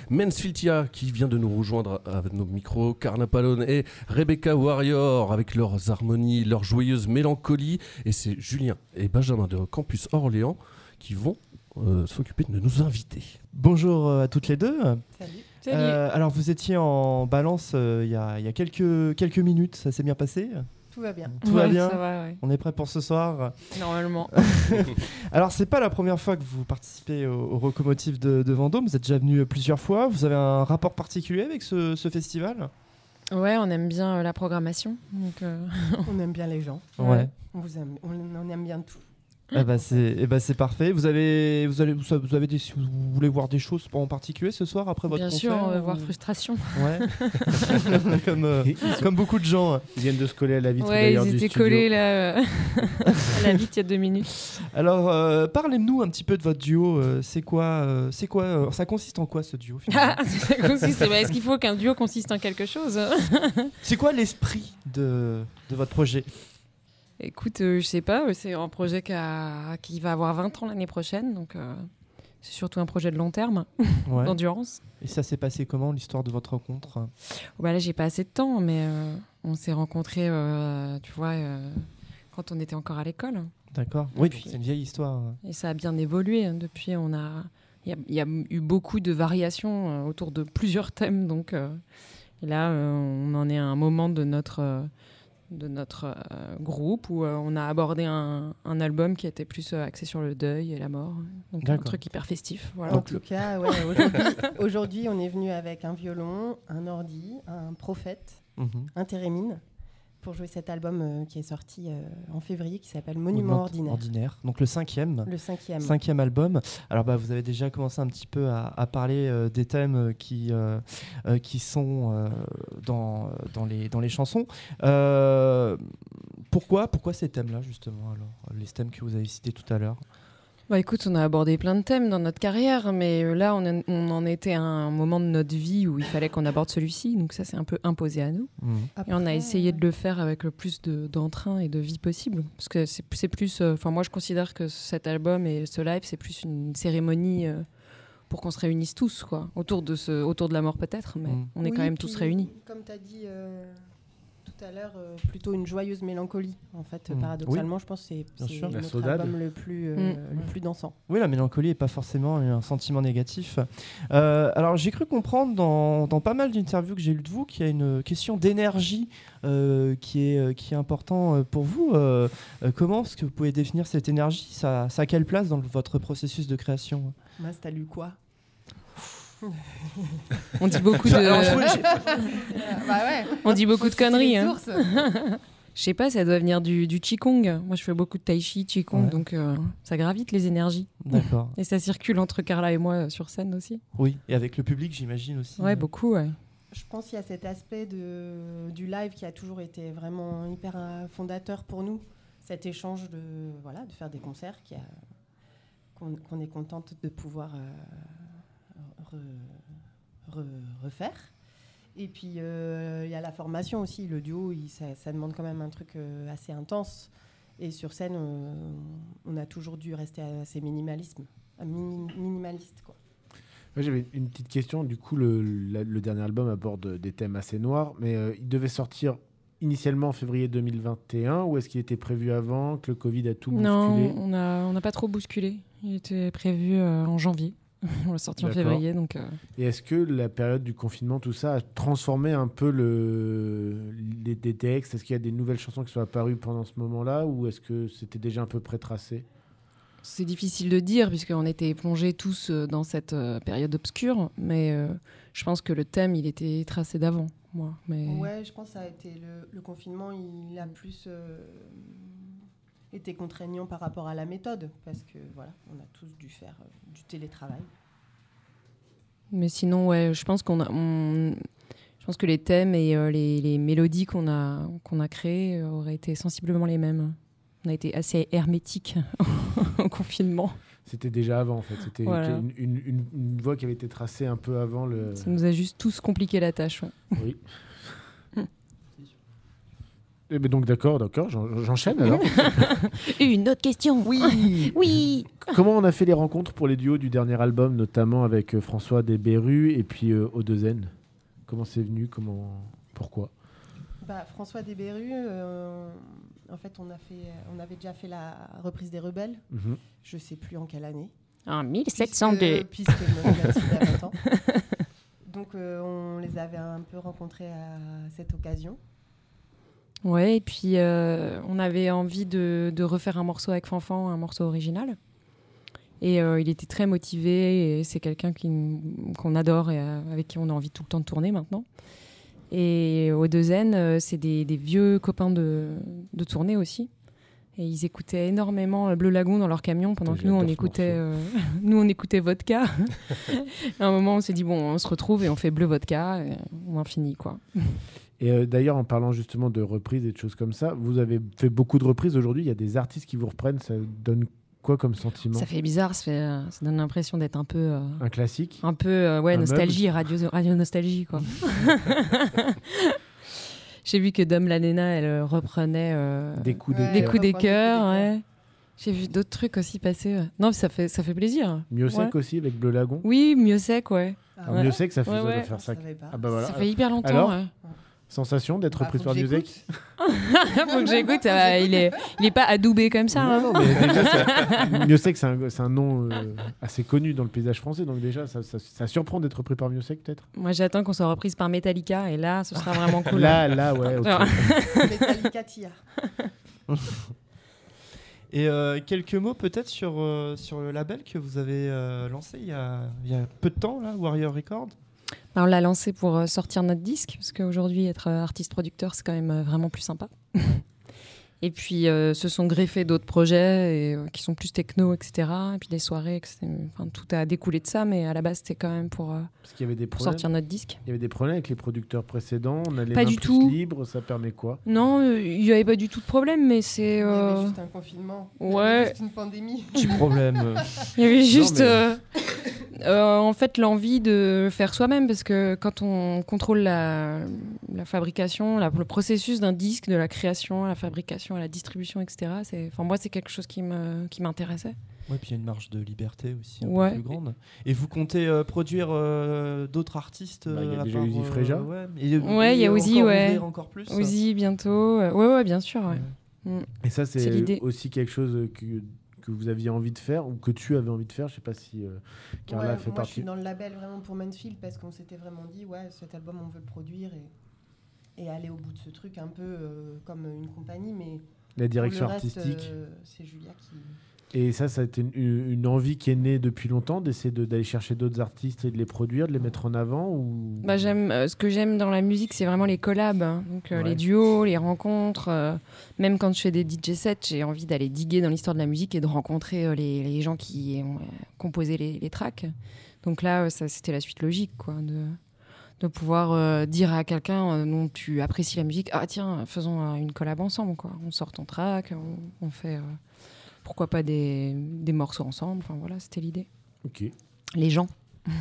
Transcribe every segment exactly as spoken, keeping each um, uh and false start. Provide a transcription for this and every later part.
Mansfieldia qui vient de nous rejoindre avec nos micros, Karna Palone et Rebecca Warrior avec leurs harmonies, leur joyeuse mélancolie. Et c'est Julien et Benjamin de Campus Orléans qui vont euh, s'occuper de nous inviter. Bonjour à toutes les deux. Salut. Euh, alors vous étiez en balance il euh, y, y a quelques, quelques minutes, ça s'est bien passé? Tout va bien. Tout ouais, va bien. Ça va, ouais. On est prêt pour ce soir? Normalement. Alors c'est pas la première fois que vous participez au, au Rocomotive de, de Vendôme, vous êtes déjà venu plusieurs fois, vous avez un rapport particulier avec ce, ce festival? Ouais, on aime bien euh, la programmation. Donc, euh... On aime bien les gens. Ouais. On, vous aime, on, on aime bien tout. Eh ben c'est, eh ben c'est parfait. Vous avez, vous allez, vous avez des, si vous voulez voir des choses en particulier ce soir après votre bien concert? sûr, on va ou... voir Frustration. Ouais. comme, euh, comme beaucoup de gens. Ils viennent de se coller à la vitre Ouais, d'ailleurs ils du étaient studio. collés là, euh, à la vitre il y a deux minutes. Alors, euh, parlez-nous un petit peu de votre duo. Euh, c'est quoi, euh, c'est quoi euh, ça consiste en quoi ce duo finalement? Ah, ça consiste, bah, est-ce qu'il faut qu'un duo consiste en quelque chose? C'est quoi l'esprit de, de votre projet? Écoute, euh, je sais pas, c'est un projet qui, a, qui va avoir vingt ans l'année prochaine, donc euh, c'est surtout un projet de long terme, Ouais. d'endurance. Et ça s'est passé comment, l'histoire de votre rencontre? Bah là, j'ai pas assez de temps, mais euh, on s'est rencontrés, euh, tu vois, euh, quand on était encore à l'école. D'accord. Oui, Puis- c'est une vieille histoire. Et ça a bien évolué. Hein. Depuis, on a, il y a, il y a eu beaucoup de variations euh, autour de plusieurs thèmes. Donc, euh, et là, euh, on en est à un moment de notre, euh, de notre euh, groupe où euh, on a abordé un, un album qui était plus euh, axé sur le deuil et la mort. Donc, un D'accord. truc hyper festif. Voilà. En tout cas, ouais, aujourd'hui, aujourd'hui, on est venu avec un violon, un ordi, un prophète, Mhm. un thérémine pour jouer cet album euh, qui est sorti euh, en février qui s'appelle Monument Ordinaire. Ordinaire. Donc le cinquième. Le cinquième. Cinquième album. Alors bah, vous avez déjà commencé un petit peu à, à parler euh, des thèmes qui, euh, euh, qui sont euh, dans, dans, les, dans les chansons. Euh, pourquoi, pourquoi ces thèmes-là justement alors, les thèmes que vous avez cités tout à l'heure? Bah écoute, on a abordé plein de thèmes dans notre carrière, mais euh, là, on, a- on en était à un moment de notre vie où il fallait qu'on aborde celui-ci. Donc ça, c'est un peu imposé à nous. Mhm. Et on a essayé de le faire avec le plus de, d'entrain et de vie possible. Parce que c'est, c'est plus... Enfin, moi, je considère que cet album et ce live, c'est plus une cérémonie euh, pour qu'on se réunisse tous, quoi. Autour de, ce, autour de la mort, peut-être, mais Mm. on est Oui, quand même puis, tous réunis. Comme tu as dit euh, tout à l'heure, euh, plutôt une joyeuse mélancolie. En fait, Mm. paradoxalement, je pense que c'est, Bien c'est sûr. La notre saudade. album le plus, euh, Mm. le plus dansant. Oui, la mélancolie n'est pas forcément un sentiment négatif. Euh, alors, j'ai cru comprendre dans, dans pas mal d'interviews que j'ai lues de vous qu'il y a une question d'énergie euh, qui, est, euh, qui est important euh, pour vous. Euh, euh, comment est-ce que vous pouvez définir cette énergie? ça, ça a quelle place dans le- votre processus de création? Mas, t'as lu quoi? On dit beaucoup Alors, je de, voulais- Bah ouais. on dit beaucoup de conneries. Hein. Sources. Je sais pas, ça doit venir du, du Qigong. Moi, je fais beaucoup de Tai Chi, Qigong, Ouais. donc euh, ça gravite les énergies. D'accord. Et ça circule entre Carla et moi euh, sur scène aussi. Oui, et avec le public, j'imagine aussi. Ouais, beaucoup, ouais. Je pense qu'il y a cet aspect de, du live qui a toujours été vraiment hyper euh, fondateur pour nous. Cet échange de, voilà, de faire des concerts qui a, qu'on, qu'on est contente de pouvoir euh, re- re- refaire. Et puis, euh, il y a la formation aussi. Le duo, il- ça, ça demande quand même un truc euh, assez intense. Et sur scène, euh, on a toujours dû rester assez minimalisme, euh, mini- minimaliste, quoi. Moi, j'avais une petite question. Du coup, le, la- le dernier album aborde des thèmes assez noirs, mais euh, il devait sortir initialement en février deux mille vingt et un, ou est-ce qu'il était prévu avant, que le Covid a tout Non, bousculé? on n'a on n'a pas trop bousculé. Il était prévu euh, en janvier. On l'a sorti en D'accord. février, donc... euh, Et est-ce que la période du confinement, tout ça, a transformé un peu le, les, des textes? Est-ce qu'il y a des nouvelles chansons qui sont apparues pendant ce moment-là, ou est-ce que c'était déjà un peu pré-tracé? C'est difficile de dire, puisqu'on était plongés tous euh, dans cette euh, période obscure, mais euh, je pense que le thème, il était tracé d'avant, moi. Mais... Ouais, je pense que ça a été le, le confinement, il a plus euh, été contraignant par rapport à la méthode, parce que voilà, on a tous dû faire euh, du télétravail. Mais sinon, ouais, je pense qu'on a, on- je pense que les thèmes et euh, les, les mélodies qu'on a, qu'on a créées euh, auraient été sensiblement les mêmes. On a été assez hermétique au confinement. C'était déjà avant, en fait. C'était Voilà. une, une, une, une voie qui avait été tracée un peu avant le... Ça nous a juste tous compliqué la tâche. Ouais. Oui. Eh ben donc d'accord, d'accord, j'en- j'enchaîne alors. Une autre question. Oui. Oui. Comment on a fait les rencontres pour les duos du dernier album, notamment avec euh, François Desberus et puis euh, Odezen? Comment c'est venu? Comment, pourquoi? Bah, François Desberus, euh, en fait, on, a fait, on avait déjà fait la reprise des Rebelles. Mhm. Je ne sais plus en quelle année. En mille sept cent deux. Puisque, puisque je me reviens dessus il y a vingt ans. Donc, euh, on les avait un peu rencontrés à cette occasion. Ouais, et puis euh, on avait envie de, de refaire un morceau avec Fanfan, un morceau original. Et euh, il était très motivé, et c'est quelqu'un qui, qu'on adore et euh, avec qui on a envie tout le temps de tourner maintenant. Et Odezen, euh, c'est des, des vieux copains de, de tournée aussi. Et ils écoutaient énormément Bleu Lagoon dans leur camion pendant que nous on, écoutait, euh, nous, on écoutait Vodka. À un moment, on s'est dit, bon, on se retrouve et on fait Bleu Vodka, et on en finit, quoi. Et euh, d'ailleurs, en parlant justement de reprises et de choses comme ça, vous avez fait beaucoup de reprises aujourd'hui. Il y a des artistes qui vous reprennent. Ça donne quoi comme sentiment? Ça fait bizarre, ça, fait, euh, ça donne l'impression d'être un peu... euh, Un classique? Un peu, euh, ouais, Un nostalgie, radio, radio nostalgie, quoi. J'ai vu que Dom Lanena, elle euh, reprenait euh, Des coups Ouais, des d'éclair. coups des reprenait cœurs, Coups des ouais. J'ai vu d'autres trucs aussi passer. ouais. Non, ça fait, ça fait plaisir. Mieux Ouais. sec aussi avec Bleu Lagoon. Oui, mieux sec, ouais. Ah Alors, ouais. Mieux sec, ça fait Ouais, ça doit ouais. faire Je ça. savais pas. Ah bah voilà. Ça fait hyper longtemps. Alors ouais. Sensation d'être Bah, reprise faut par que Music. j'écoute. Faut que j'écoute. ça va, il est, il est pas adoubé comme ça. hein. Non, non, mais déjà, ça- Mieux sec, c'est un, c'est un nom euh, assez connu dans le paysage français, donc déjà, ça, ça, ça surprend d'être repris par Mieux sec, peut-être. Moi, j'attends qu'on soit reprise par Metallica, et là, ce sera vraiment cool. Là, là, ouais. ok. Genre. Metallica Tia. Et euh, quelques mots peut-être sur, euh, sur le label que vous avez euh, lancé il y, a, il y a peu de temps, là, Warrior Records. On l'a lancé pour euh, sortir notre disque, parce qu'aujourd'hui, être euh, artiste-producteur, c'est quand même euh, vraiment plus sympa. Et puis, euh, se sont greffés d'autres projets et, euh, qui sont plus techno, et cetera. Et puis des soirées, et cetera. Enfin, tout a découlé de ça, mais à la base, c'était quand même pour, euh, Parce qu'il y avait des pour problèmes. sortir notre disque. Il y avait des problèmes avec les producteurs précédents. On a les Pas mains du plus tout. libres. Ça permet quoi? Non, euh, il n'y avait pas du tout de problème, mais c'est... Il y euh, avait juste un confinement. Il y ouais. avait juste une pandémie. Petit problème. Il y avait juste, mais- euh, euh, en fait, l'envie de faire soi-même, parce que quand on contrôle la, la fabrication, la- le processus d'un disque, de la création à la fabrication, à la distribution, et cetera, c'est, enfin, moi, c'est quelque chose qui, me, qui m'intéressait. Ouais, puis il y a une marge de liberté aussi un Ouais. peu plus grande. Et vous comptez euh, produire euh, d'autres artistes Bah, il y a euh, à déjà part, Uzi euh, Freja. ouais, et- Ouais, il y a et Uzi, encore ouais. ouvrir encore plus. Aussi, bientôt. euh, Ouais, ouais, bien sûr. Ouais. Ouais. Mm. Et ça, C'est c'est l'idée. aussi quelque chose que, que vous aviez envie de faire ou que tu avais envie de faire. Je sais pas si euh, Carla Ouais, fait moi, je partie. suis dans le label vraiment pour Mansfield parce qu'on s'était vraiment dit, ouais, cet album, on veut le produire et, et aller au bout de ce truc un peu euh, comme une compagnie. Mais La pour direction le reste, artistique. euh, c'est Julia qui. Et ça, ça a été une, une envie qui est née depuis longtemps d'essayer de- d'aller chercher d'autres artistes et de les produire, de les mettre en avant ou... Bah, j'aime, euh, ce que j'aime dans la musique, c'est vraiment les collabs. hein. Donc, euh, Ouais. les duos, les rencontres. euh, même quand je fais des D J sets, j'ai envie d'aller diguer dans l'histoire de la musique et de rencontrer euh, les, les gens qui ont euh, composé les, les tracks. Donc là, euh, ça, c'était la suite logique, quoi, de, de pouvoir euh, dire à quelqu'un euh, dont tu apprécies la musique, ah tiens, faisons euh, une collab ensemble, quoi. On sort ton track, on, on fait, euh, pourquoi pas des, des morceaux ensemble. Enfin voilà, c'était l'idée. Ok. Les gens.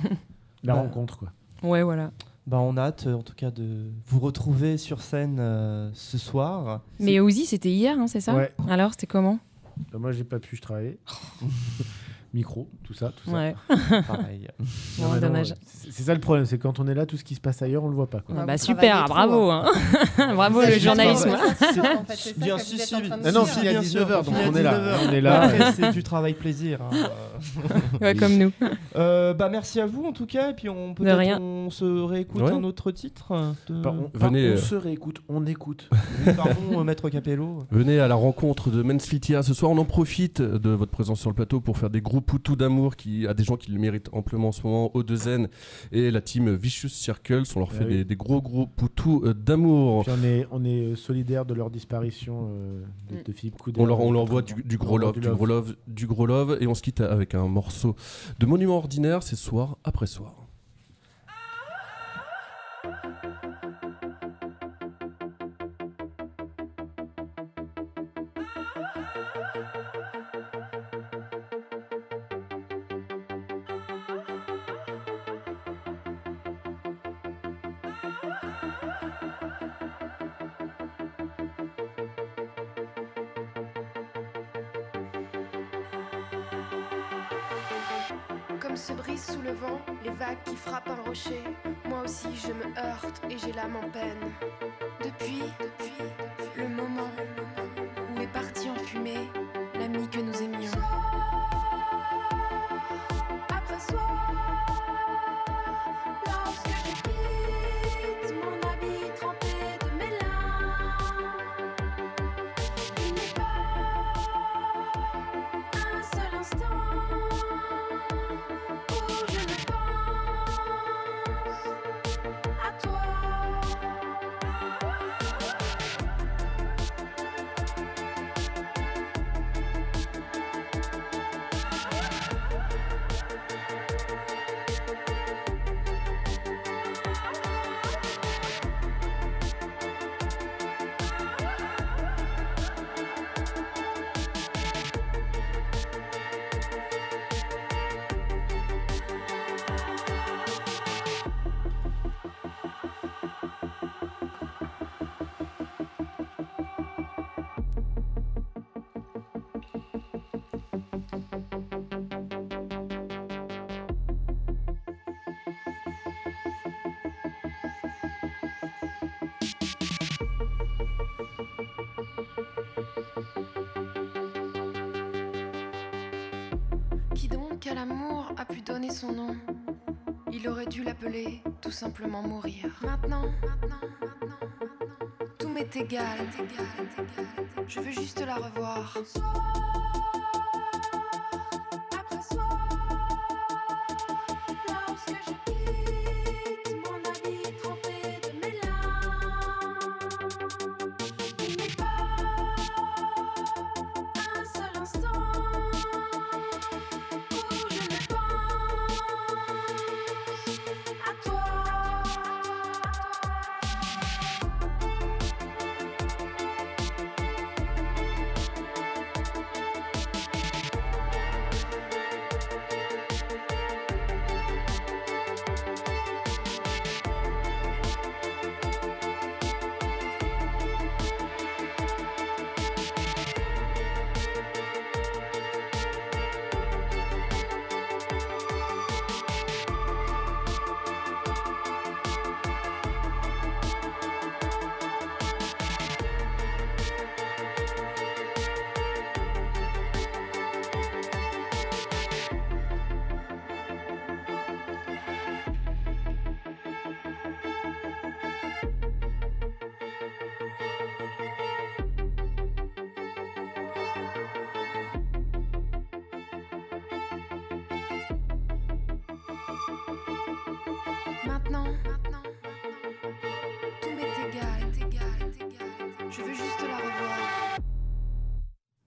La Bah, rencontre, quoi. Ouais, voilà. Bah, on a hâte, euh, en tout cas, de vous retrouver sur scène euh, ce soir. Mais Ozzy, c'était hier, hein, c'est ça? Ouais. Alors, c'était comment? Bah, moi, j'ai pas pu, je travaillais. Micro, tout ça, tout ça. Ouais. Pareil. Non, Bon, mais non, dommage. ouais. C'est c'est ça le problème, c'est que quand on est là, tout ce qui se passe ailleurs, on le voit pas. Quoi. Ah Ouais, bah vous super, travaillez bravo. trop, Hein. bravo Ça, le je journalisme. pense que c'est ça, en fait, c'est ça Bien que si, vous êtes si. en train de Ah non, dire. fini à bien sûr, dix-neuf heures, donc fini à on est là. dix-neuf heures. On est là. Après, c'est du travail plaisir. hein. Ouais, comme nous. Euh, bah, merci à vous en tout cas. Et puis on peut rien. on se réécoute Ouais. un autre titre. De... Par- on, Venez, par- on euh, se réécoute, on écoute. Pardon, euh, Maître Capello. Venez à la rencontre de Mansfield ce soir. On en profite de votre présence sur le plateau pour faire des gros poutous d'amour qui, à des gens qui le méritent amplement en ce moment. Odezen et la team Vicious Circles. On leur fait Ah oui. des, des gros gros poutous euh, d'amour. Puis on est, on est solidaire de leur disparition euh, de, Mm. de Philippe Couder. On leur, on leur envoie du, du gros On leur love, envoie du gros love, du gros love. Et on se quitte avec un morceau de Monument Ordinaire. C'est soir après soir. Thank se brise sous le vent, les vagues qui frappent un rocher. Moi aussi je me heurte et j'ai l'âme en peine. Depuis, depuis, depuis le moment où est parti en fumée l'ami que nous aimions. Après soir, lorsque je quitte mon habit trempé de mes larmes, il n'est pas un seul instant où je ne pense à toi. Qui donc à l'amour a pu donner son nom? Il aurait dû l'appeler tout simplement mourir. Maintenant, maintenant, maintenant, maintenant, tout m'est égal. Je veux juste la revoir.